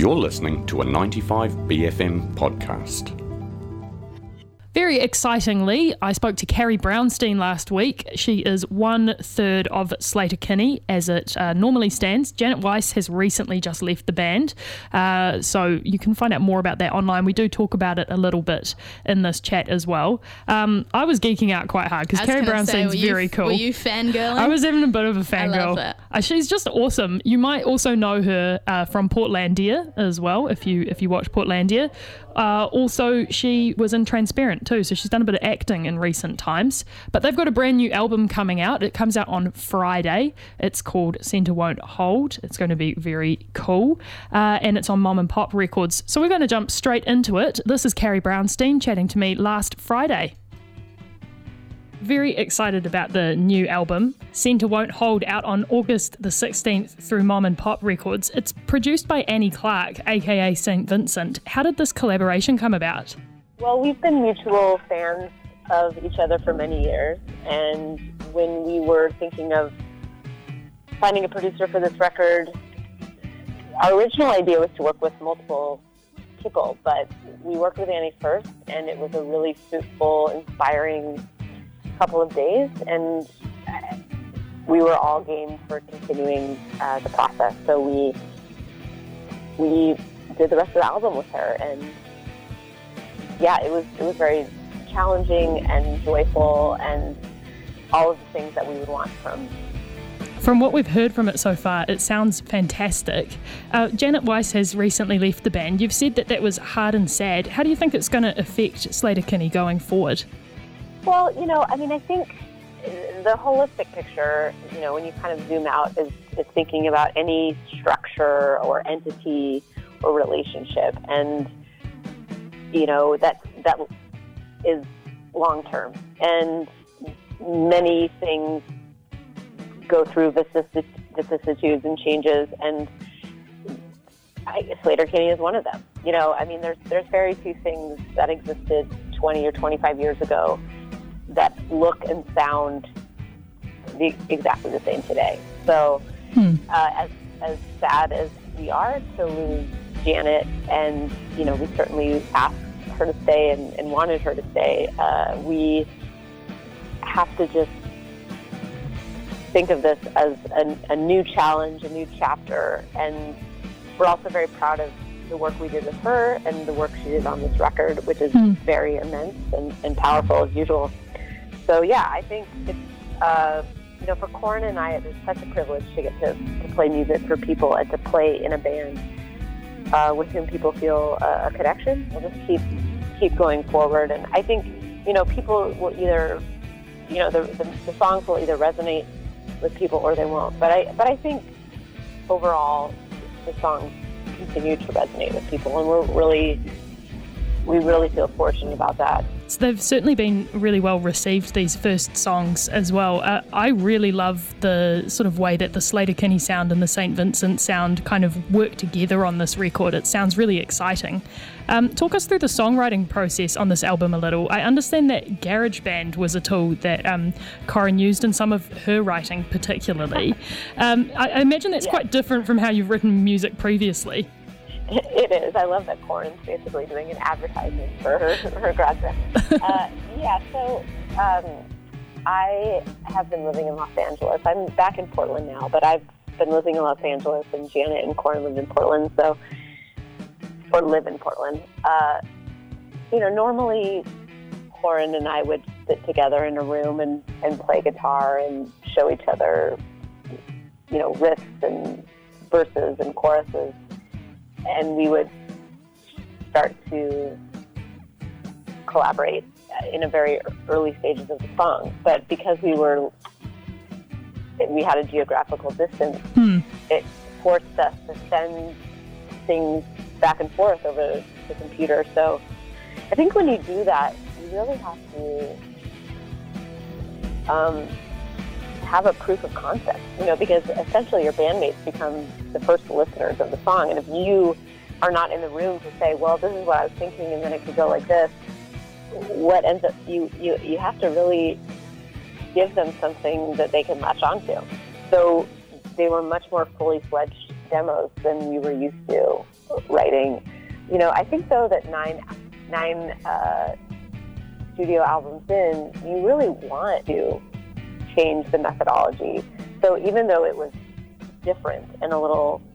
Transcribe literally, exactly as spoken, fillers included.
You're listening to a ninety-five B F M podcast. Very excitingly, I spoke to Carrie Brownstein last week. She is one third of Sleater-Kinney as it uh, normally stands. Janet Weiss has recently just left the band, uh, so you can find out more about that online. We do talk about it a little bit in this chat as well. Um, I was geeking out quite hard because Carrie Brownstein's say, very you, cool. Were you fangirling? I was having a bit of a fangirl. I love that. Uh, she's just awesome. You might also know her uh, from Portlandia as well, if you if you watch Portlandia. Uh, also, she was in Transparent too, so she's done a bit of acting in recent times. But they've got a brand new album coming out. It comes out on Friday. It's called Centre Won't Hold. It's going to be very cool. Uh, and it's on Mom and Pop Records. So we're going to jump straight into it. This is Carrie Brownstein chatting to me last Friday. Very excited about the new album. Centre Won't Hold, out on August the sixteenth through Mom and Pop Records. It's produced by Annie Clark, aka Saint Vincent. How did this collaboration come about? Well, we've been mutual fans of each other for many years, and when we were thinking of finding a producer for this record, our original idea was to work with multiple people, but we worked with Annie first, and it was a really fruitful, inspiring couple of days, and we were all game for continuing uh, the process. So we we did the rest of the album with her, and yeah, it was it was very challenging and joyful, and all of the things that we would want from. From what we've heard from it so far, it sounds fantastic. Uh, Janet Weiss has recently left the band. You've said that that was hard and sad. How do you think it's going to affect Sleater-Kinney going forward? Well, you know, I mean, I think the holistic picture, you know, when you kind of zoom out, is, is thinking about any structure or entity or relationship. And, you know, that that is long-term. And many things go through vicissi- vicissitudes and changes. And I, Sleater-Kinney is one of them. You know, I mean, there's there's very few things that existed twenty or twenty-five years ago that look and sound the, exactly the same today. So hmm. uh, as as sad as we are to lose Janet, and you know, we certainly asked her to stay and, and wanted her to stay, uh, we have to just think of this as a, a new challenge, a new chapter, and we're also very proud of the work we did with her and the work she did on this record, which is hmm. very immense and, and powerful as usual. So yeah, I think it's, uh, you know, for Corin and I, it's such a privilege to get to, to play music for people and to play in a band uh, with whom people feel uh, a connection. We'll just keep keep going forward. And I think, you know, people will either, you know, the, the, the songs will either resonate with people or they won't. But I, but I think overall, the songs continue to resonate with people, and we're really, we really feel fortunate about that. So they've certainly been really well received, these first songs as well. Uh, I really love the sort of way that the Sleater-Kinney sound and the Saint Vincent sound kind of work together on this record. It sounds really exciting. Um, talk us through the songwriting process on this album a little. I understand that GarageBand was a tool that um, Corin used in some of her writing particularly. Um, I, I imagine that's yeah. quite different from how you've written music previously. It is. I love that Corin's basically doing an advertisement for her, her graduate. uh, yeah, so um, I have been living in Los Angeles. I'm back in Portland now, but I've been living in Los Angeles, and Janet and Corin live in Portland, so, or live in Portland. Uh, you know, normally Corin and I would sit together in a room and, and play guitar and show each other, you know, riffs and verses and choruses. And we would start to collaborate in a very early stages of the song. But because we were, we had a geographical distance, hmm. it forced us to send things back and forth over the computer. So I think when you do that, you really have to um, have a proof of concept, you know, because essentially your bandmates become the first listeners of the song. And if you are not in the room to say, well, this is what I was thinking, and then it could go like this, what ends up, you, you, you have to really give them something that they can latch onto. So they were much more fully fledged demos than we were used to writing. You know, I think, though, that nine, nine uh, studio albums in, you really want to change the methodology. So even though it was different and a little